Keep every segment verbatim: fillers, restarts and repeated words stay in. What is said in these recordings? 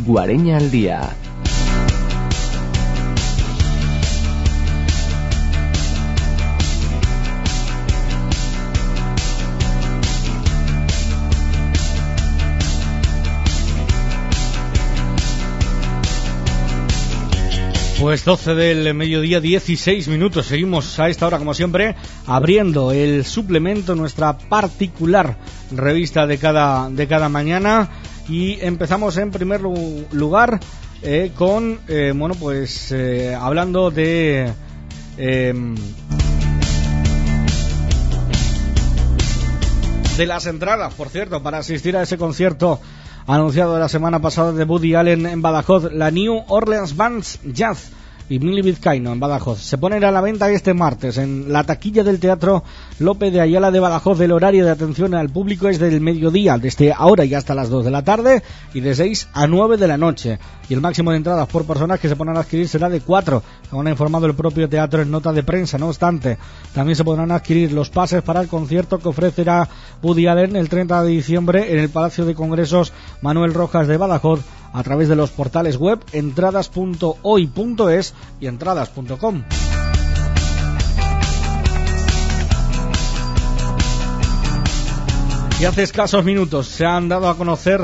Guareña al día. Pues doce del mediodía, dieciséis minutos. Seguimos a esta hora, como siempre, abriendo el suplemento, nuestra particular revista de cada, de cada mañana. Y empezamos en primer lugar eh, con, eh, bueno, pues eh, hablando de... Eh, de las entradas, por cierto, para asistir a ese concierto anunciado la semana pasada de Woody Allen en Badajoz, la New Orleans Bands Jazz y Milli Vizcaíno en Badajoz. Se ponen a la venta este martes en la taquilla del Teatro Lope de Ayala de Badajoz. El horario de atención al público es del mediodía, desde ahora y hasta las dos de la tarde, y de seis a nueve de la noche. Y el máximo de entradas por personas que se podrán adquirir será de cuatro, según ha informado el propio teatro en nota de prensa. No obstante, también se podrán adquirir los pases para el concierto que ofrecerá Woody Allen el treinta de diciembre en el Palacio de Congresos Manuel Rojas de Badajoz, a través de los portales web entradas punto hoy punto es y entradas punto com. Y hace escasos minutos se han dado a conocer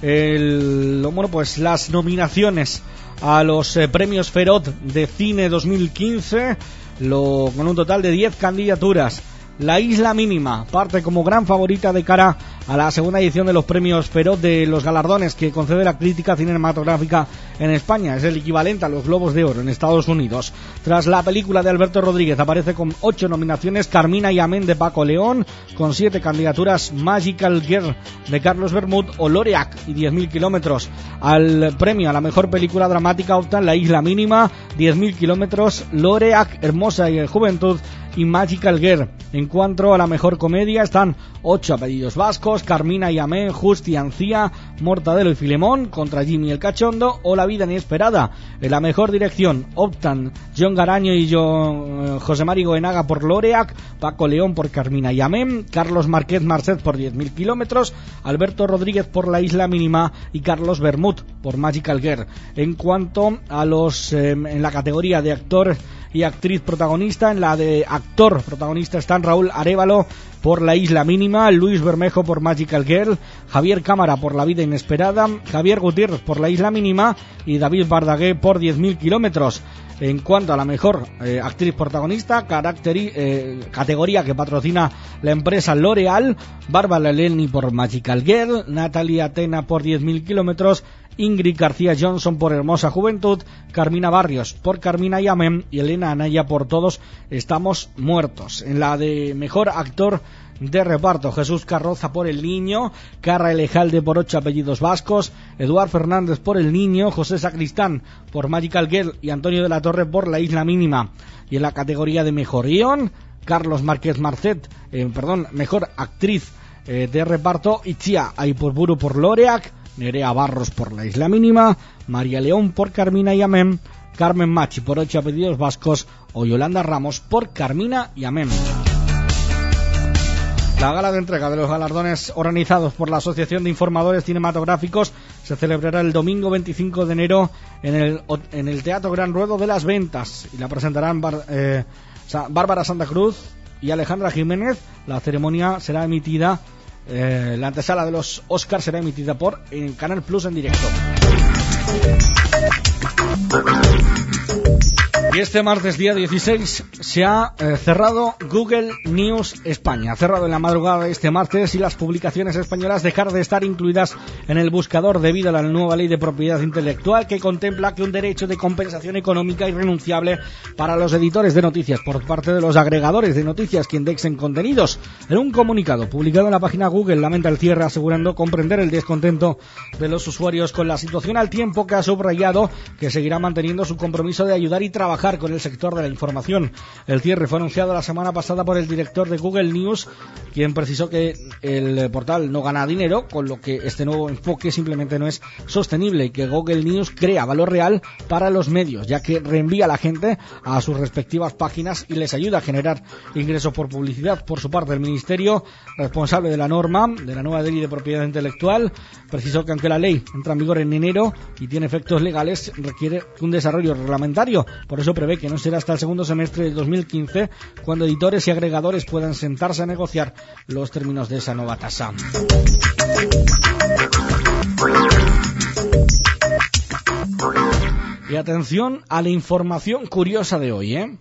el, bueno, pues las nominaciones a los eh, premios Ferot de Cine dos mil quince, lo, con un total de diez candidaturas. La Isla Mínima parte como gran favorita de cara a la segunda edición de los premios Ferot, de los galardones que concede la crítica cinematográfica en España. Es el equivalente a los Globos de Oro en Estados Unidos. Tras la película de Alberto Rodríguez, aparece con ocho nominaciones Carmina y Amén de Paco León, con siete candidaturas Magical Girl de Carlos Bermud o Loreac y diez mil kilómetros. Al premio a la mejor película dramática optan La Isla Mínima, diez mil kilómetros, Loreac, Hermosa y Juventud y Magical Girl. En cuanto a la mejor comedia, están ocho apellidos vascos, Carmina y Amén, Justi Ancía, Mortadelo y Filemón, Contra Jimmy el Cachondo o La vida inesperada. En la mejor dirección optan John Garaño y yo, José Mari Goenaga por Loreac, Paco León por Carmina y Amén, Carlos Márquez Marcet por diez mil kilómetros, Alberto Rodríguez por La Isla Mínima y Carlos Bermud por Magical Girl. En cuanto a los eh, en la categoría de actor y actriz protagonista, en la de actor protagonista están Raúl Arévalo por La Isla Mínima, Luis Bermejo por Magical Girl, Javier Cámara por La vida inesperada, Javier Gutiérrez por La Isla Mínima y David Bardagué por diez mil kilómetros. En cuanto a la mejor eh, actriz protagonista, caracteri- eh, categoría que patrocina la empresa L'Oreal, Bárbara Lenny por Magical Girl, Natalia Atena por diez mil kilómetros, Ingrid García Johnson por Hermosa Juventud, Carmina Barrios por Carmina y Amén y Elena Anaya por Todos estamos muertos. En la de mejor actor de reparto, Jesús Carroza por El niño, Carra Elejalde por Ocho apellidos vascos, Eduard Fernández por El niño, José Sacristán por Magical Girl y Antonio de la Torre por La Isla Mínima. Y en la categoría de mejor guión, Carlos Márquez Marcet, eh, perdón, mejor actriz eh, de reparto, Itziar Aipurburu por Loreac, Nerea Barros por La Isla Mínima, María León por Carmina y Amén, Carmen Machi por Ocho apellidos vascos o Yolanda Ramos por Carmina y Amén. La gala de entrega de los galardones organizados por la Asociación de Informadores Cinematográficos se celebrará el domingo veinticinco de enero en el, en el Teatro Gran Ruedo de Las Ventas y la presentarán Bar, eh, Bárbara Santa Cruz y Alejandra Jiménez. La ceremonia será emitida, eh, la antesala de los Oscars será emitida por en Canal Plus en directo. Y este martes día dieciséis se ha eh, cerrado Google News España. Ha cerrado en la madrugada de este martes y las publicaciones españolas dejaron de estar incluidas en el buscador debido a la nueva ley de propiedad intelectual que contempla que un derecho de compensación económica irrenunciable para los editores de noticias por parte de los agregadores de noticias que indexen contenidos. En un comunicado publicado en la página Google lamenta el cierre, asegurando comprender el descontento de los usuarios con la situación, al tiempo que ha subrayado que seguirá manteniendo su compromiso de ayudar y trabajar trabajar con el sector de la información. El cierre fue anunciado la semana pasada por el director de Google News, quien precisó que el portal no gana dinero, con lo que este nuevo enfoque simplemente no es sostenible y que Google News crea valor real para los medios, ya que reenvía a la gente a sus respectivas páginas y les ayuda a generar ingresos por publicidad. Por su parte, el ministerio responsable de la norma, de la nueva ley de propiedad intelectual, precisó que aunque la ley entra en vigor en enero y tiene efectos legales, requiere un desarrollo reglamentario. Por eso prevé que no será hasta el segundo semestre del dos mil quince cuando editores y agregadores puedan sentarse a negociar los términos de esa nueva tasa. Y atención a la información curiosa de hoy, ¿eh?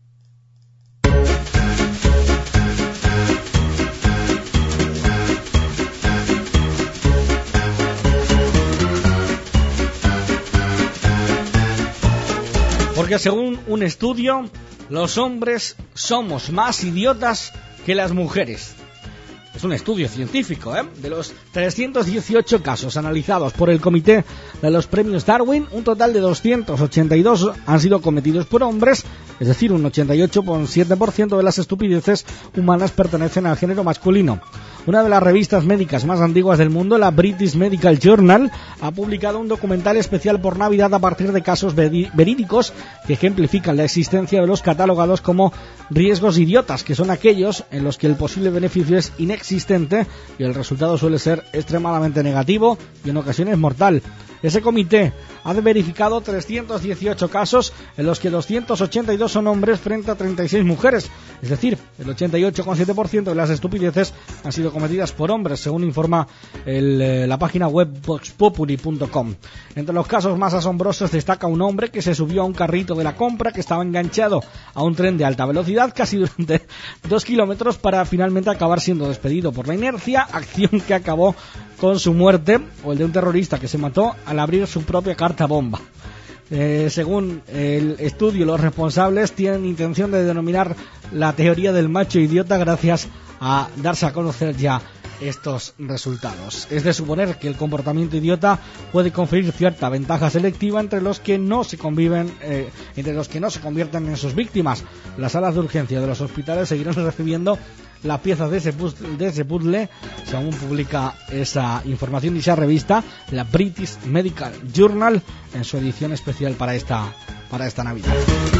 Porque según un estudio, los hombres somos más idiotas que las mujeres. Es un estudio científico, ¿eh? De los trescientos dieciocho casos analizados por el comité de los premios Darwin, un total de doscientos ochenta y dos han sido cometidos por hombres, es decir, un ochenta y ocho coma siete por ciento de las estupideces humanas pertenecen al género masculino. Una de las revistas médicas más antiguas del mundo, la British Medical Journal, ha publicado un documental especial por Navidad a partir de casos verídicos que ejemplifican la existencia de los catalogados como riesgos idiotas, que son aquellos en los que el posible beneficio es inexistente y el resultado suele ser extremadamente negativo y en ocasiones mortal. Ese comité ha verificado trescientos dieciocho casos en los que doscientos ochenta y dos son hombres frente a treinta y seis mujeres, es decir, el ochenta y ocho coma siete por ciento de las estupideces han sido cometidas por hombres, según informa el, la página web vox populi punto com. Entre los casos más asombrosos destaca un hombre que se subió a un carrito de la compra que estaba enganchado a un tren de alta velocidad casi durante dos kilómetros para finalmente acabar siendo despedido por la inercia, acción que acabó con su muerte, o el de un terrorista que se mató al abrir su propia carta bomba. Eh, según el estudio, los responsables tienen intención de denominar la teoría del macho idiota gracias a darse a conocer ya estos resultados. Es de suponer que el comportamiento idiota puede conferir cierta ventaja selectiva entre los que no se conviven, eh, entre los que no se convierten en sus víctimas. Las salas de urgencia de los hospitales seguirán recibiendo las piezas de ese, puzzle, de ese puzzle, según publica esa información y esa revista, la British Medical Journal, en su edición especial para esta, para esta Navidad.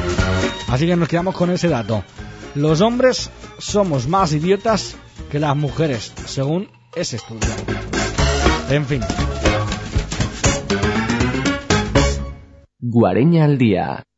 Así que nos quedamos con ese dato. Los hombres somos más idiotas que las mujeres, según ese estudio. En fin. Guareña al día.